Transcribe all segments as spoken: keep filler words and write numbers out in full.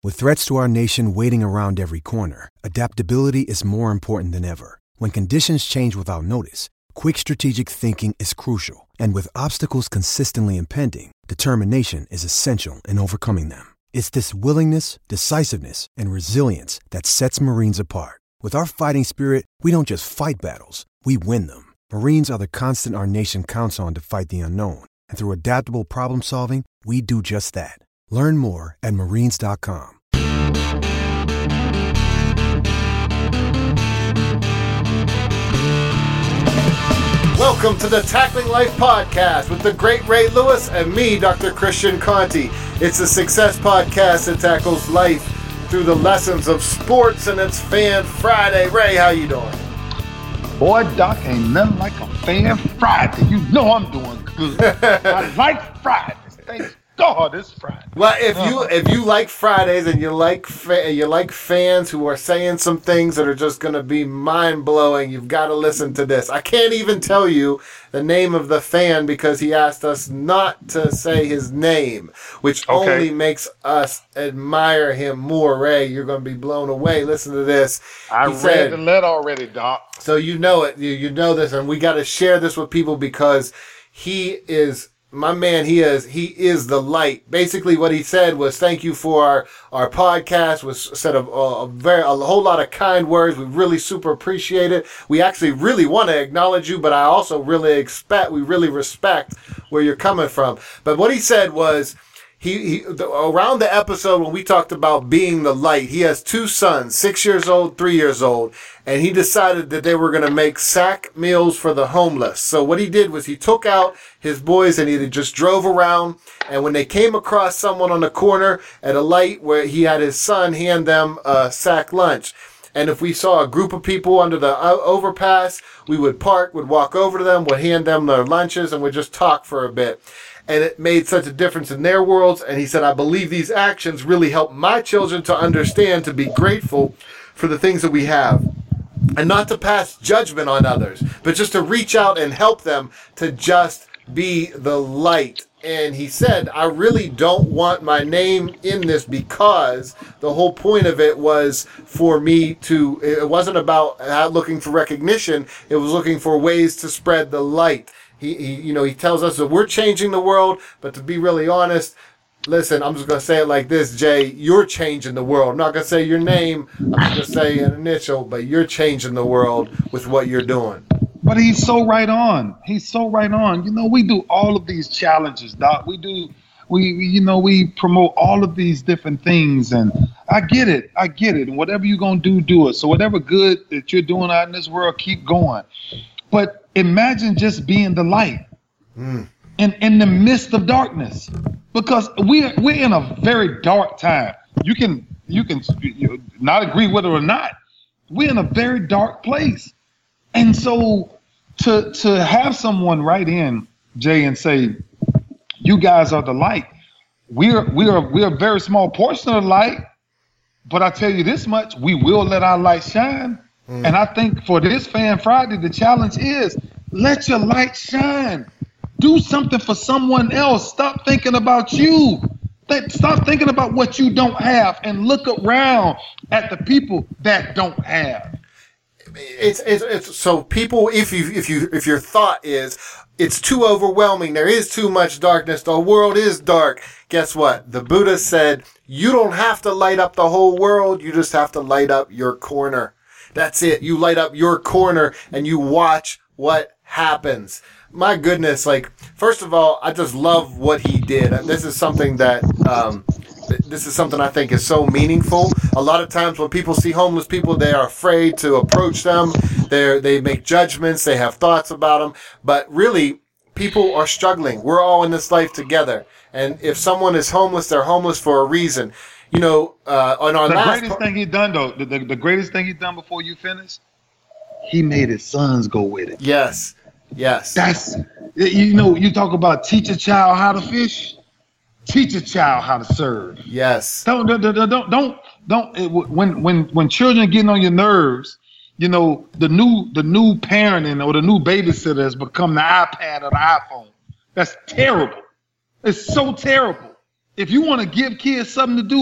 With threats to our nation waiting around every corner, adaptability is more important than ever. When conditions change without notice, quick strategic thinking is crucial. And with obstacles consistently impending, determination is essential in overcoming them. It's this willingness, decisiveness, and resilience that sets Marines apart. With our fighting spirit, we don't just fight battles, we win them. Marines are the constant our nation counts on to fight the unknown. And through adaptable problem solving, we do just that. Learn more at marines dot com. Welcome to the Tackling Life Podcast with the great Ray Lewis and me, Doctor Christian Conti. It's a success podcast that tackles life through the lessons of sports, and it's Fan Friday. Ray, how you doing? Boy, Doc, ain't nothing like a Fan Friday. You know I'm doing good. I like Fridays. Thank God it's Friday. Well, if you if you like Fridays and you like fa- you like fans who are saying some things that are just going to be mind-blowing, you've got to listen to this. I can't even tell you the name of the fan because he asked us not to say his name, which okay. only makes us admire him more. Ray, you're going to be blown away. Listen to this. I he read said, the letter already, Doc. So you know it. You, you know this, and we got to share this with people because he is... My man, he is he is the light. Basically, what he said was, "Thank you for our, our podcast." Was said a, a very a whole lot of kind words. We really super appreciate it. We actually really want to acknowledge you, but I also really expect we really respect where you're coming from. But what he said was, he, he the, around the episode when we talked about being the light, he has two sons, six years old, three years old. And he decided that they were going to make sack meals for the homeless. So what he did was he took out his boys and he just drove around. And when they came across someone on the corner at a light where he had his son hand them a sack lunch. And if we saw a group of people under the overpass, we would park, would walk over to them, would hand them their lunches, and would just talk for a bit. And it made such a difference in their worlds. And he said, I believe these actions really help my children to understand, to be grateful for the things that we have. And not to pass judgment on others, but just to reach out and help them to just be the light. And he said, I really don't want my name in this because the whole point of it was for me to, it wasn't about looking for recognition. It was looking for ways to spread the light. He, he you know, he tells us that we're changing the world, but to be really honest, listen, I'm just going to say it like this, Jay. You're changing the world. I'm not going to say your name. I'm just going to say an initial, but you're changing the world with what you're doing. But he's so right on. He's so right on. You know, we do all of these challenges, Doc. We do, we, we you know, we promote all of these different things. And I get it. I get it. And whatever you're going to do, do it. So whatever good that you're doing out in this world, keep going. But imagine just being the light mm. in, in the midst of darkness. Because we we're in a very dark time. You can you can you not agree with it or not. We're in a very dark place, and so to to have someone write in, Jay, and say, "You guys are the light." We're we're we're a very small portion of the light, but I tell you this much: we will let our light shine. Mm. And I think for this Fan Friday, the challenge is let your light shine. Do something for someone else. Stop thinking about you. Stop thinking about what you don't have and look around at the people that don't have. It's, it's, it's so people, if you, if you, if your thought is it's too overwhelming, there is too much darkness, the world is dark. Guess what? The Buddha said, you don't have to light up the whole world. You just have to light up your corner. That's it. You light up your corner and you watch what happens. My goodness, like, first of all, I just love what he did. This is something that, um, this is something I think is so meaningful. A lot of times when people see homeless people, they are afraid to approach them. They they make judgments. They have thoughts about them. But really, people are struggling. We're all in this life together. And if someone is homeless, they're homeless for a reason. You know, uh, on our the last... greatest thing he done, though, the, the, the greatest thing he done before you finish, he made his sons go with it. Yes. Yes. That's, you know, you talk about teach a child how to fish, teach a child how to serve. Yes. Don't, don't, don't, don't, don't, don't it, when, when, when children getting on your nerves, you know, the new, the new parenting or the new babysitter has become the iPad or the iPhone. That's terrible. It's so terrible. If you want to give kids something to do,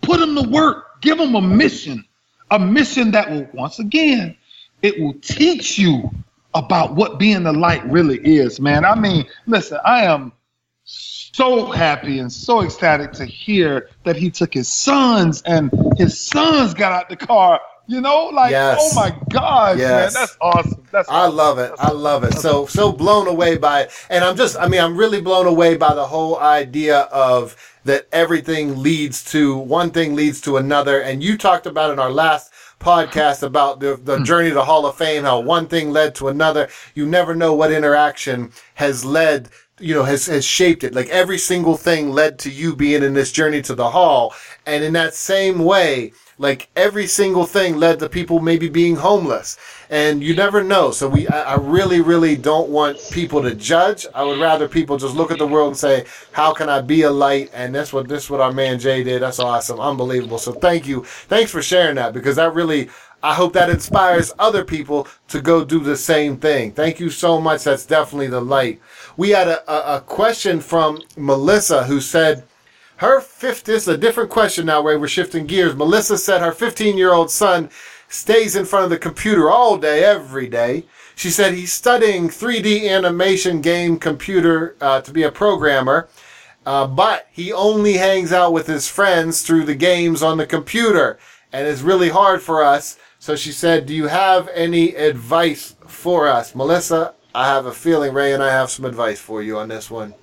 Put them to work. Give them a mission, a mission that will, once again, it will teach you about what being the light really is, man. I mean, listen, I am so happy and so ecstatic to hear that he took his sons and his sons got out the car. You know, like, yes. Oh my gosh, yes. Man, that's awesome. That's I awesome. love it. I love it. So, so blown away by it. And I'm just, I mean, I'm really blown away by the whole idea of that everything leads to, one thing leads to another. And you talked about in our last podcast about the, the journey to Hall of Fame, how one thing led to another. You never know what interaction has led, you know, has, has shaped it. Like every single thing led to you being in this journey to the Hall. And in that same way, like every single thing led to people maybe being homeless, and you never know. So we, I, I really, really don't want people to judge. I would rather people just look at the world and say, how can I be a light? And that's what, this is what our man Jay did. That's awesome. Unbelievable. So thank you. Thanks for sharing that, because that really, I hope that inspires other people to go do the same thing. Thank you so much. That's definitely the light. We had a, a, a question from Melissa who said, her fifth, this is a different question now, Ray. We're shifting gears. Melissa said her fifteen-year-old son stays in front of the computer all day, every day. She said he's studying three D animation game computer uh, to be a programmer, uh, but he only hangs out with his friends through the games on the computer, and it's really hard for us. So she said, do you have any advice for us? Melissa, I have a feeling Ray and I have some advice for you on this one.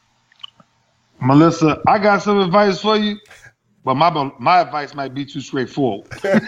Melissa, I got some advice for you, but my my advice might be too straightforward.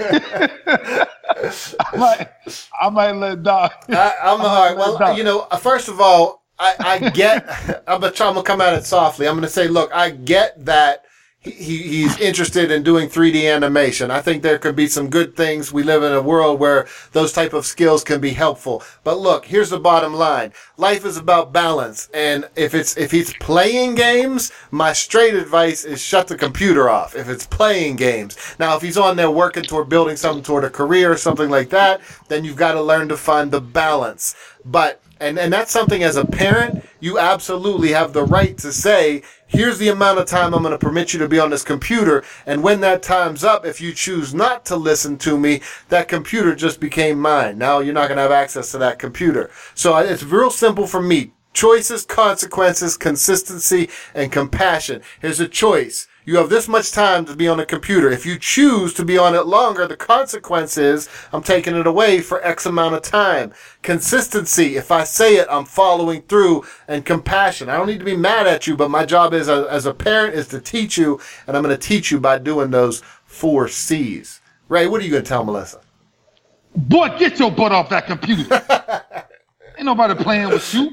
I might, I might let Doc. I, I'm all right. Well, Doc. You know, first of all, I, I get. I'm gonna try. I'm gonna come at it softly. I'm gonna say, look, I get that he he's interested in doing three D animation. I think there could be some good things. We live in a world where those type of skills can be helpful. But look, here's the bottom line. Life is about balance. And if it's, if he's playing games, my straight advice is shut the computer off. If it's playing games. Now, if he's on there working toward building something toward a career or something like that, then you've got to learn to find the balance. But, and, and that's something as a parent, you absolutely have the right to say, here's the amount of time I'm going to permit you to be on this computer. And when that time's up, if you choose not to listen to me, that computer just became mine. Now you're not going to have access to that computer. So it's real simple for me. Choices, consequences, consistency, and compassion. Here's a choice. You have this much time to be on the computer. If you choose to be on it longer, the consequence is I'm taking it away for X amount of time. Consistency. If I say it, I'm following through. And compassion. I don't need to be mad at you, but my job is a, as a parent is to teach you, and I'm going to teach you by doing those four C's. Ray, what are you going to tell Melissa? Boy, get your butt off that computer. Ain't nobody playing with you.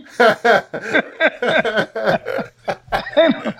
ain't,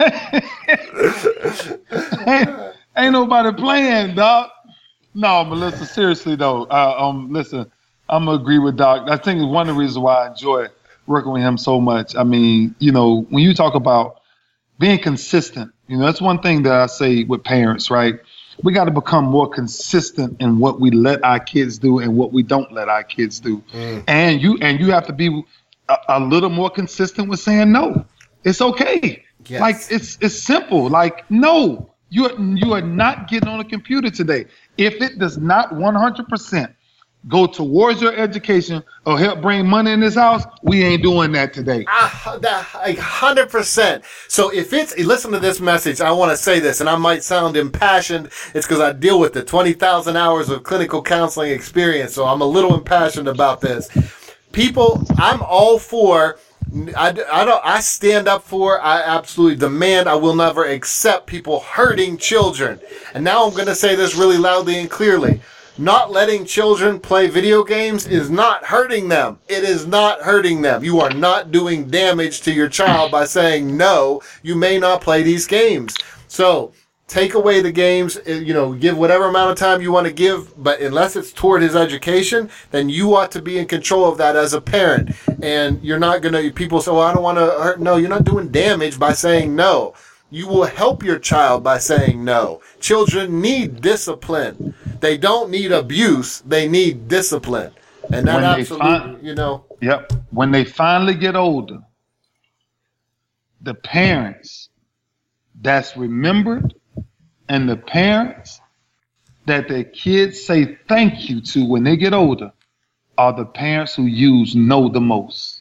ain't, ain't nobody playing, Doc. No, Melissa, seriously though. Uh, um, listen, I'm gonna agree with Doc. I think it's one of the reasons why I enjoy working with him so much. I mean, you know, when you talk about being consistent, you know, that's one thing that I say with parents, right? We got to become more consistent in what we let our kids do and what we don't let our kids do. Mm. And you and you have to be a, a little more consistent with saying no. It's okay. Yes. Like it's it's simple. Like no, you you are not getting on a computer today. If it does not one hundred percent go towards your education or help bring money in this house, we ain't doing that today. Uh, that, like one hundred percent. So if it's, listen to this message, I want to say this, and I might sound impassioned. It's because I deal with it. twenty thousand hours of clinical counseling experience, so I'm a little impassioned about this. People, I'm all for, I, I, don't, I stand up for, I absolutely demand, I will never accept people hurting children. And now I'm going to say this really loudly and clearly. Not letting children play video games is not hurting them. It is not hurting them. You are not doing damage to your child by saying, no, you may not play these games. So take away the games, you know, give whatever amount of time you want to give, but unless it's toward his education, then you ought to be in control of that as a parent. And you're not going to, people say, well, I don't want to hurt. No, you're not doing damage by saying no. You will help your child by saying no. Children need discipline. They don't need abuse. They need discipline. And that absolutely, fin- you know. Yep. When they finally get older, the parents that's remembered And the parents that their kids say thank you to when they get older are the parents who use no the most.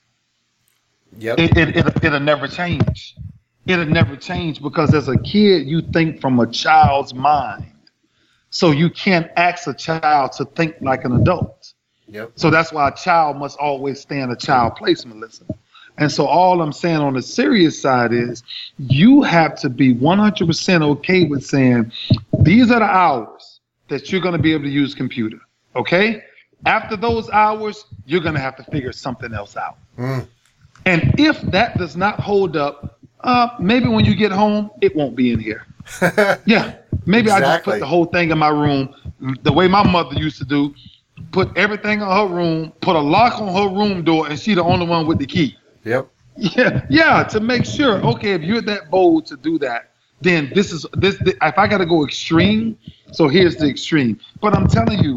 Yep. It, it, it, it'll never change. It'll never change because as a kid, you think from a child's mind. So you can't ask a child to think like an adult. Yep. So that's why a child must always stay in a child place, Melissa. And so all I'm saying on the serious side is you have to be one hundred percent okay with saying these are the hours that you're going to be able to use computer. Okay? After those hours, you're going to have to figure something else out. Mm. And if that does not hold up, uh, maybe when you get home, it won't be in here. Yeah. Maybe exactly. I just put the whole thing in my room the way my mother used to do. Put everything in her room, put a lock on her room door, and she the only one with the key. Yep. Yeah, yeah, to make sure. Okay, if you're that bold to do that, then this is this. this if I got to go extreme, so here's the extreme. But I'm telling you,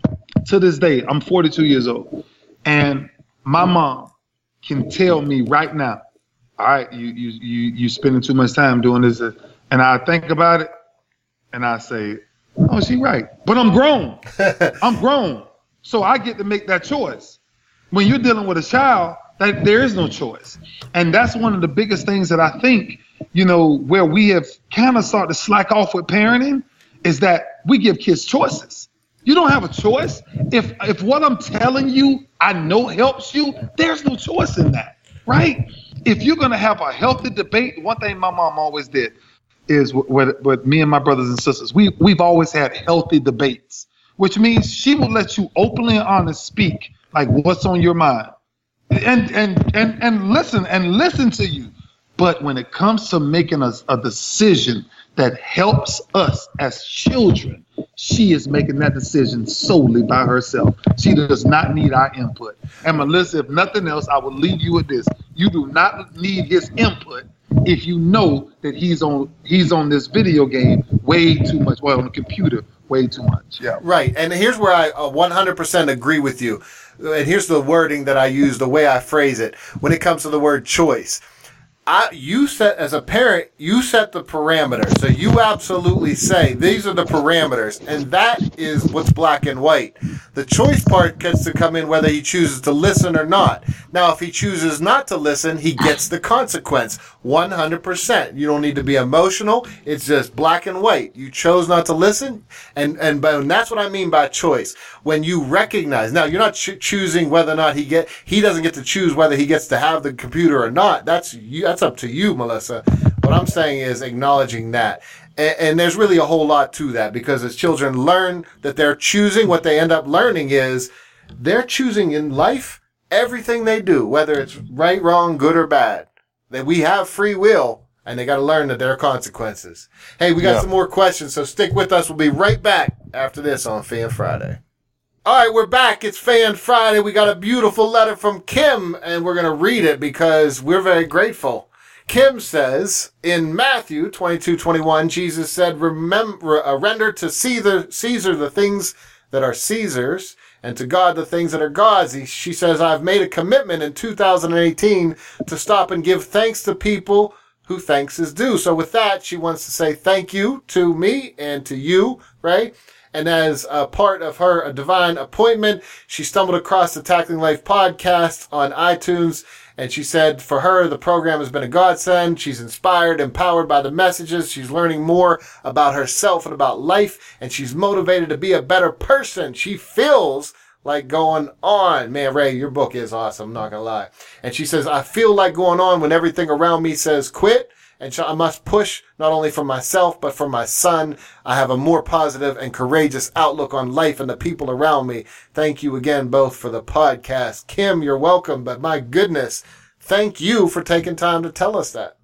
to this day, I'm forty-two years old, and my mom can tell me right now, all right, you you you you spending too much time doing this, and I think about it, and I say, oh, she right. But I'm grown. I'm grown, so I get to make that choice. When you're dealing with a child, that there is no choice. And that's one of the biggest things that I think, you know, where we have kind of started to slack off with parenting is that we give kids choices. You don't have a choice. If if what I'm telling you I know helps you, there's no choice in that, right? If you're going to have a healthy debate, one thing my mom always did is with, with me and my brothers and sisters, we, we've always had healthy debates, which means she will let you openly and honest speak like what's on your mind. And, and and and listen and listen to you. But when it comes to making a, a decision that helps us as children, she is making that decision solely by herself. She does not need our input. And Melissa, if nothing else, I will leave you with this. You do not need his input if you know that he's on he's on this video game way too much, well, on the computer way too much. Yeah. Right. And here's where I uh, one hundred percent agree with you. And here's the wording that I use, the way I phrase it when it comes to the word choice. I, you set, as a parent, you set the parameters. So you absolutely say, these are the parameters. And that is what's black and white. The choice part gets to come in whether he chooses to listen or not. Now, if he chooses not to listen, he gets the consequence. one hundred percent. You don't need to be emotional. It's just black and white. You chose not to listen. And, and, and that's what I mean by choice. When you recognize, now you're not ch- choosing whether or not he get, he doesn't get to choose whether he gets to have the computer or not. That's you. That's up to you, Melissa. What I'm saying is acknowledging that. And, and there's really a whole lot to that because as children learn that they're choosing, what they end up learning is they're choosing in life everything they do, whether it's right, wrong, good, or bad. That we have free will, and they got to learn that there are consequences. Hey, we got yeah. some more questions, so stick with us. We'll be right back after this on Fan Friday. All right, we're back. It's Fan Friday. We got a beautiful letter from Kim, and we're going to read it because we're very grateful. Kim says, in Matthew twenty-two twenty-one, Jesus said, Remember, uh, render to Caesar, Caesar the things that are Caesar's, and to God the things that are God's. He, she says, I've made a commitment in two thousand eighteen to stop and give thanks to people who thanks is due. So with that, she wants to say thank you to me and to you, right? And as a part of her a divine appointment, she stumbled across the Tackling Life podcast on iTunes. And she said for her, the program has been a godsend. She's inspired, empowered by the messages. She's learning more about herself and about life. And she's motivated to be a better person. She feels like going on. Man, Ray, your book is awesome. I'm not going to lie. And she says, I feel like going on when everything around me says quit. And so I must push not only for myself, but for my son. I have a more positive and courageous outlook on life and the people around me. Thank you again both for the podcast. Kim, you're welcome. But my goodness, thank you for taking time to tell us that.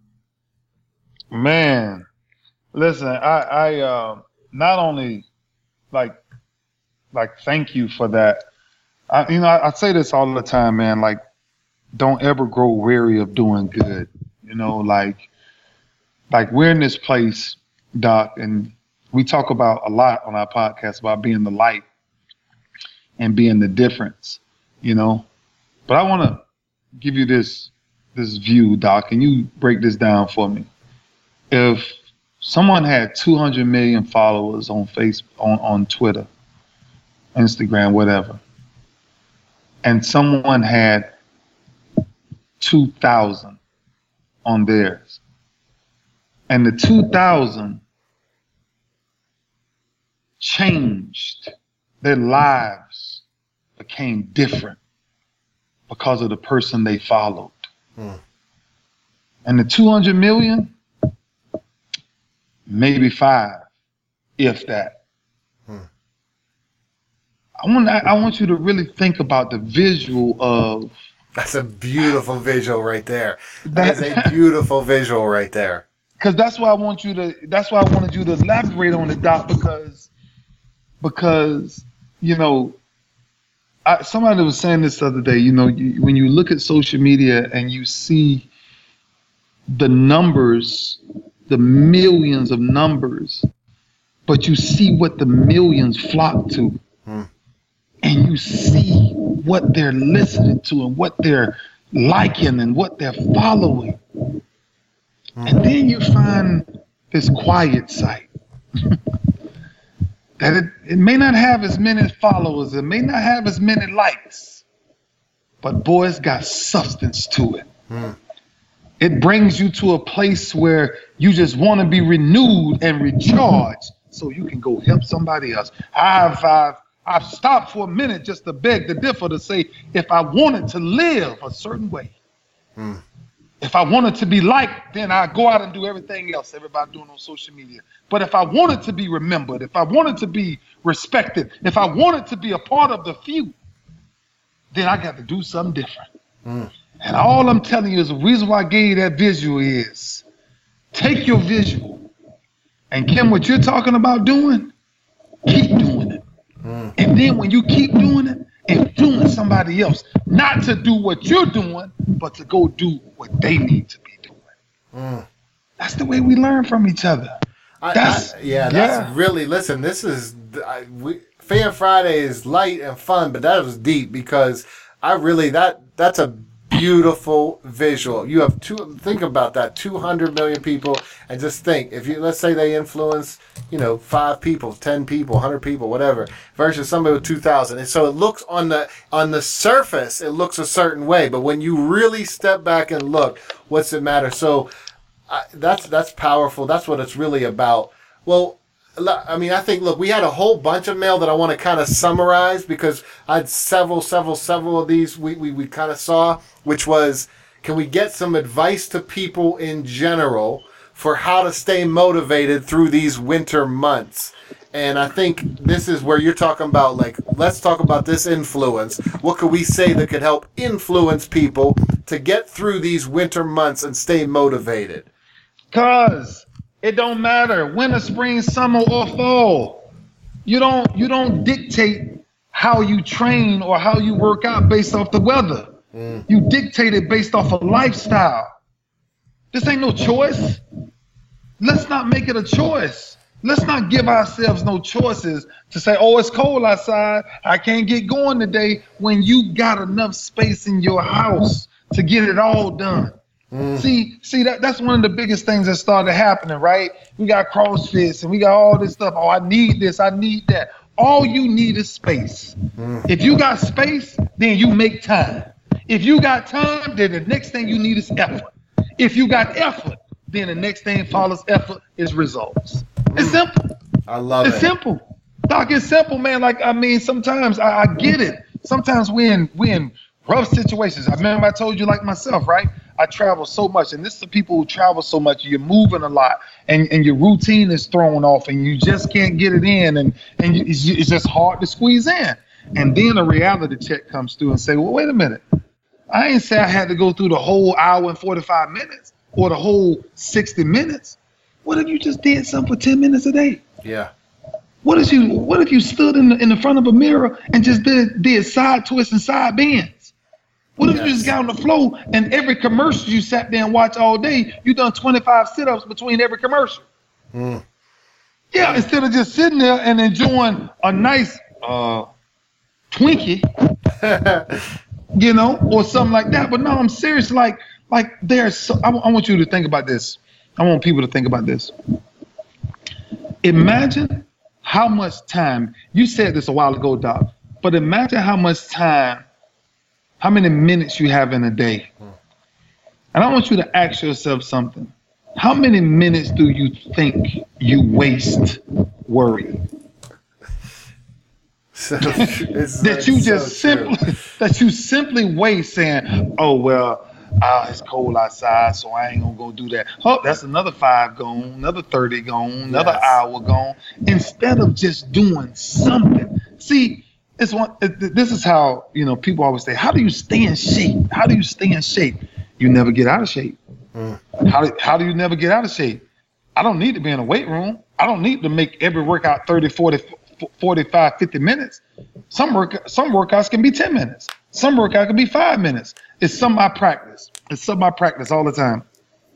Man, listen, I, I uh, not only like, like, thank you for that. I, you know, I, I say this all the time, man, like, don't ever grow weary of doing good. You know, like, Like we're in this place, Doc, and we talk about a lot on our podcast about being the light and being the difference, you know. But I want to give you this this view, Doc, and you break this down for me. If someone had two hundred million followers on Facebook, on, on Twitter, Instagram, whatever. And someone had two thousand on theirs. And the two thousand changed. Their lives became different because of the person they followed. Hmm. And the two hundred million, maybe five, if that. Hmm. I want I want you to really think about the visual of. That's a beautiful visual right there. That is a beautiful visual right there. Because that's why I want you to. That's why I wanted you to elaborate on it, Doc. Because, because you know, I, somebody was saying this the other day. You know, you, when you look at social media and you see the numbers, the millions of numbers, but you see what the millions flock to. Hmm. And you see what they're listening to and what they're liking and what they're following. Mm. And then you find this quiet site that it, it may not have as many followers, it may not have as many likes, but boy, it's got substance to it. Mm. It brings you to a place where you just want to be renewed and recharged so you can go help somebody else. I've, I've I've stopped for a minute just to beg the differ to say, if I wanted to live a certain way, hmm. if I wanted to be liked, then I go out and do everything else everybody doing on social media. But if I wanted to be remembered, if I wanted to be respected, if I wanted to be a part of the few, then I got to do something different. Hmm. And all I'm telling you is the reason why I gave you that visual is take your visual and Kim, what you're talking about doing, keep doing it. Mm. And then when you keep doing it, influence somebody else, not to do what you're doing, but to go do what they need to be doing. Mm. That's the way we learn from each other. That's, I, I, yeah, that's yeah. really, listen, this is, I, we, Fan Friday is light and fun, but that was deep because I really, that that's a beautiful visual. You have two, think about that, two hundred million people, and just think, if you, let's say they influence, you know, five people, ten people, one hundred people, whatever, versus somebody with two thousand. And so it looks on the, on the surface, it looks a certain way, but when you really step back and look, what's it matter? So I, that's, that's powerful. That's what it's really about. Well, I mean, I think, look, we had a whole bunch of mail that I want to kind of summarize because I had several, several, several of these we, we, we kind of saw, which was, can we get some advice to people in general for how to stay motivated through these winter months? And I think this is where you're talking about, like, let's talk about this influence. What could we say that could help influence people to get through these winter months and stay motivated? Cause it don't matter winter, spring, summer, or fall. You don't you don't dictate how you train or how you work out based off the weather. Mm. You dictate it based off a lifestyle. This ain't no choice. Let's not make it a choice. Let's not give ourselves no choices to say, oh, it's cold outside, I can't get going today, when you got enough space in your house to get it all done. Mm. See, see that that's one of the biggest things that started happening, right? We got CrossFits and we got all this stuff. Oh, I need this, I need that. All you need is space. Mm. If you got space, then you make time. If you got time, then the next thing you need is effort. If you got effort, then the next thing follows effort is results. Mm. It's simple. I love it's it. It's simple. Doc, it's simple, man. Like, I mean, sometimes I, I get it. Sometimes we're in, we're in rough situations. I remember I told you, like myself, right? I travel so much, and this is the people who travel so much. You're moving a lot, and, and your routine is thrown off, and you just can't get it in, and, and you, it's, it's just hard to squeeze in. And then a reality check comes through and say, well, wait a minute. I ain't say I had to go through the whole hour and forty-five minutes or the whole sixty minutes. What if you just did something for ten minutes a day? Yeah. What if you What if you stood in the, in the front of a mirror and just did, did side twists and side bends? What if yes. you just got on the floor and every commercial you sat there and watched all day, you done twenty-five sit-ups between every commercial? Mm. Yeah, instead of just sitting there and enjoying a nice uh, Twinkie, you know, or something like that. But no, I'm serious. Like, like there's, so, I, I want you to think about this. I want people to think about this. Imagine how much time, you said this a while ago, Doc, but imagine how much time, how many minutes you have in a day. And I want you to ask yourself something. How many minutes do you think you waste worrying? So, that you just so simply that you simply waste saying, oh well, uh, it's cold outside, so I ain't gonna go do that. Oh, that's another five gone, another thirty gone, another yes. hour gone. Instead of just doing something. See, it's one. It, this is how, you know, people always say, how do you stay in shape? How do you stay in shape? You never get out of shape. Mm. How do, how do you never get out of shape? I don't need to be in a weight room. I don't need to make every workout thirty, forty, forty-five, fifty minutes. Some work, some workouts can be ten minutes. Some workout can be five minutes. It's some I practice. It's some I practice all the time.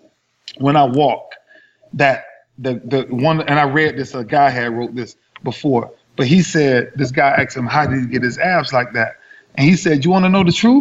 When I walk, that the the one, and I read this, a guy had wrote this before, but he said, this guy asked him, how did he get his abs like that? And he said, you want to know the truth?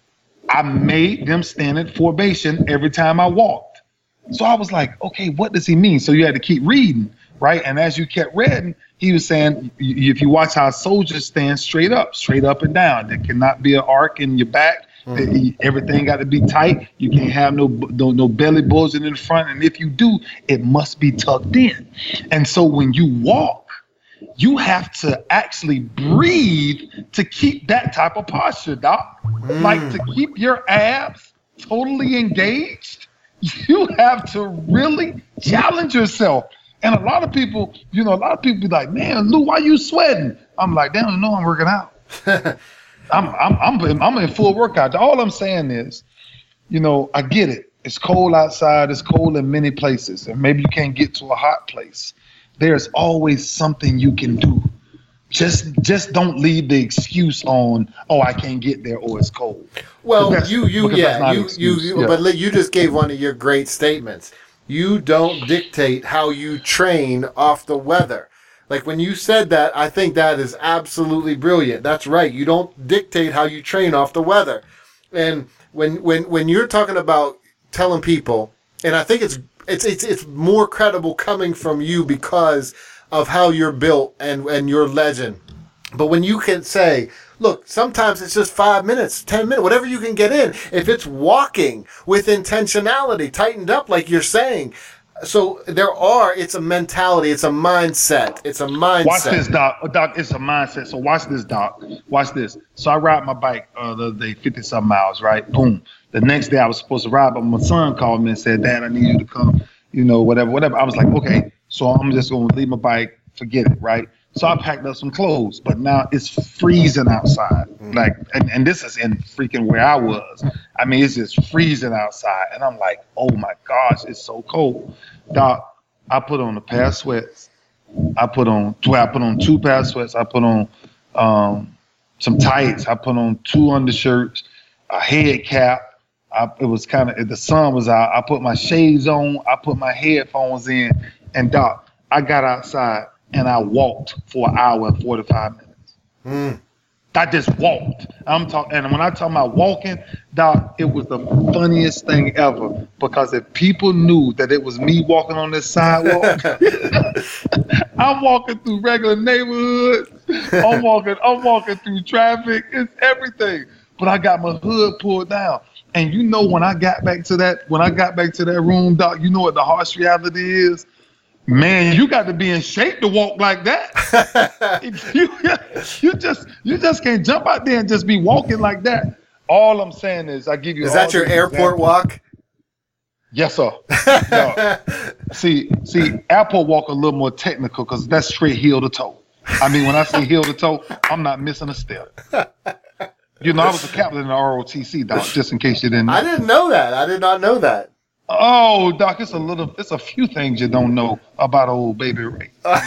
I made them stand at formation every time I walked. So I was like, okay, what does he mean? So you had to keep reading, right? And as you kept reading, he was saying, if you watch how soldiers stand straight up, straight up and down, there cannot be an arc in your back. Mm-hmm. Everything got to be tight. You can't have no, no no belly bulging in the front. And if you do, it must be tucked in. And so when you walk, you have to actually breathe to keep that type of posture, Doc. Mm. Like to keep your abs totally engaged, you have to really challenge yourself. And a lot of people, you know, a lot of people be like, man, Lou, why you sweating? I'm like, they don't know I'm working out. I'm, I'm, I'm, I'm in full workout. All I'm saying is, you know, I get it. It's cold outside. It's cold in many places. And maybe you can't get to a hot place. There's always something you can do. Just just don't leave the excuse on, oh, I can't get there or it's cold. Well, you you yeah, you, you you yeah. but you just gave one of your great statements. You don't dictate how you train off the weather. Like when you said that, I think that is absolutely brilliant. That's right. You don't dictate how you train off the weather. And when when when you're talking about telling people, and I think it's It's it's it's more credible coming from you because of how you're built and, and your legend. But when you can say, look, sometimes it's just five minutes, ten minutes, whatever you can get in. If it's walking with intentionality, tightened up like you're saying. So there are, it's a mentality, it's a mindset. It's a mindset. Watch this, Doc. Doc, it's a mindset. So watch this, Doc. Watch this. So I ride my bike uh, the other day, fifty-some miles, right? Boom. The next day I was supposed to ride, but my son called me and said, Dad, I need you to come, you know, whatever, whatever. I was like, okay, so I'm just going to leave my bike, forget it, right? So I packed up some clothes, but now it's freezing outside. Mm-hmm. Like, and, and this is in freaking where I was. I mean, it's just freezing outside. And I'm like, oh my gosh, it's so cold. Doc, I put on a pair of sweats. I put on, well, I put on two pair of sweats. I put on um, some tights. I put on two undershirts, a head cap. I, it was kind of, the sun was out. I put my shades on. I put my headphones in. And Doc, I got outside and I walked for an hour and forty-five minutes. Mm. I just walked. I'm talking, and when I talk about walking, Doc, it was the funniest thing ever. Because if people knew that it was me walking on this sidewalk, I'm walking through regular neighborhoods. I'm walking, I'm walking through traffic. It's everything. But I got my hood pulled down. And you know, when I got back to that, when I got back to that room, Doc, you know what the harsh reality is? Man, you got to be in shape to walk like that. you, you just, you just can't jump out there and just be walking like that. All I'm saying is, I give you. Is that your airport examples. Walk? Yes, sir. No. see, see, airport walk a little more technical because that's straight heel to toe. I mean, when I say heel to toe, I'm not missing a step. You know, I was a captain in the R O T C, Doc, just in case you didn't know. I didn't know that. I did not know that. Oh, Doc, it's a little, it's a few things you don't know about old Baby Ray.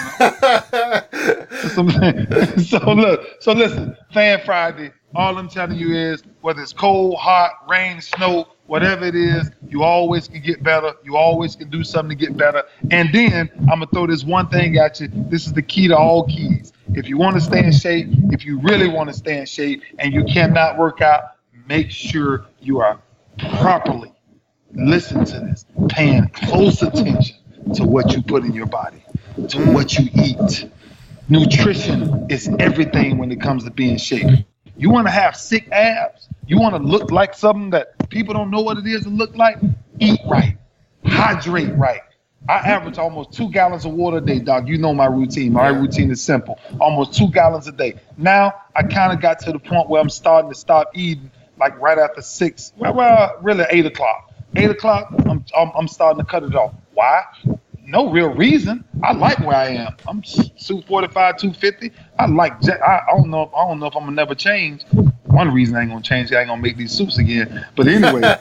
so look, so listen, Fan Friday, all I'm telling you is, whether it's cold, hot, rain, snow, whatever it is, you always can get better. You always can do something to get better. And then I'm going to throw this one thing at you. This is the key to all keys. If you want to stay in shape, if you really want to stay in shape and you cannot work out, make sure you are properly, listen to this, paying close attention to what you put in your body. to what you eat. Nutrition is everything when it comes to being shape. You want to have sick abs? You want to look like something that people don't know what it is to look like? Eat right. Hydrate right. I average almost two gallons of water a day, Doc. You know my routine. My routine is simple. Almost two gallons a day. Now, I kind of got to the point where I'm starting to stop eating like right after six. Well, well really eight o'clock. Eight o'clock, I'm, I'm I'm starting to cut it off. Why? No real reason. I like where I am. I'm two forty-five, two fifty. I like. I, I don't know. If, I don't know if I'm gonna never change. One reason I ain't gonna change. I ain't gonna make these suits again. But anyway.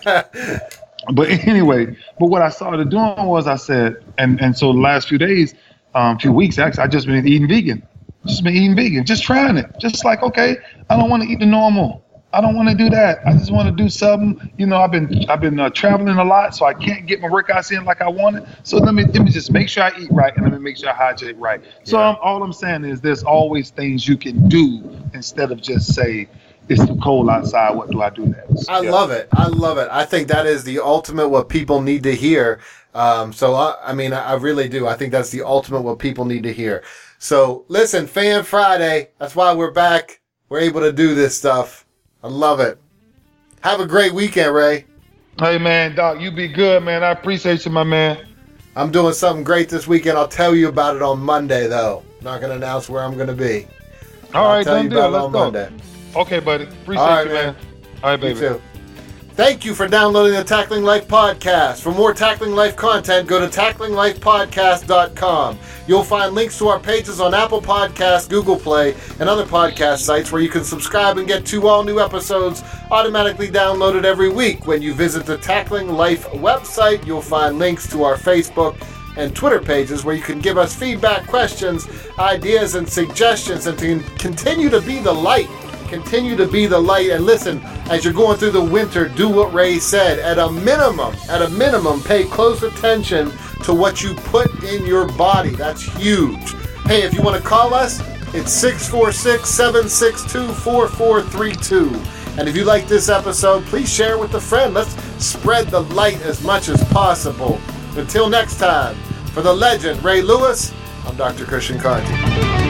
But anyway, but what I started doing was I said, and, and so the last few days, um, few weeks actually, I just been eating vegan. Just been eating vegan, just trying it. Just like, okay, I don't want to eat the normal. I don't want to do that. I just want to do something. You know, I've been I've been uh, traveling a lot, so I can't get my workouts in like I wanted. So let me let me just make sure I eat right, and let me make sure I hydrate right. So yeah. um, all I'm saying is there's always things you can do instead of just say, it's too cold outside, what do I do next? I yeah. love it. I love it. I think that is the ultimate what people need to hear. Um, so, I, I mean, I, I really do. I think that's the ultimate what people need to hear. So, listen, Fan Friday, that's why we're back. We're able to do this stuff. I love it. Have a great weekend, Ray. Hey, man, Doc, you be good, man. I appreciate you, my man. I'm doing something great this weekend. I'll tell you about it on Monday, though. Not going to announce where I'm going to be. All I'll right, tell done you deal. about Let's it on go. Monday. Okay, buddy. Appreciate All right, you, man. man. All right, baby. You too. Thank you for downloading the Tackling Life Podcast. For more Tackling Life content, go to tackling life podcast dot com. You'll find links to our pages on Apple Podcasts, Google Play, and other podcast sites where you can subscribe and get two all-new episodes automatically downloaded every week. When you visit the Tackling Life website, you'll find links to our Facebook and Twitter pages where you can give us feedback, questions, ideas, and suggestions, and to continue to be the light. Continue to be the light. And listen, as you're going through the winter, do what Ray said. At a minimum, at a minimum, pay close attention to what you put in your body. That's huge. Hey, if you want to call us, it's six four six, seven six two, four four three two. And if you like this episode, please share it with a friend. Let's spread the light as much as possible. Until next time, for the legend Ray Lewis, I'm Doctor Christian Conti.